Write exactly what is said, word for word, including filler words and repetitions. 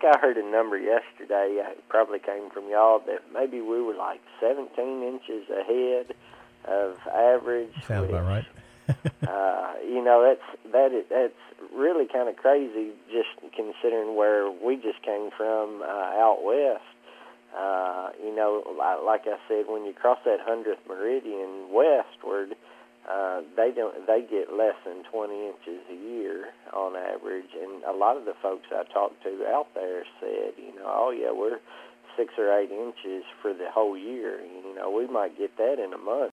think I heard a number yesterday, it probably came from y'all, that maybe we were like seventeen inches ahead of average. Sounds which, about right. uh, you know, that's that is, that's really kind of crazy, just considering where we just came from uh, out west. Uh, you know, like I said, when you cross that hundredth meridian westward, uh, they don't they get less than twenty inches a year on average. And a lot of the folks I talked to out there said, you know, oh yeah, we're six or eight inches for the whole year. You know, we might get that in a month.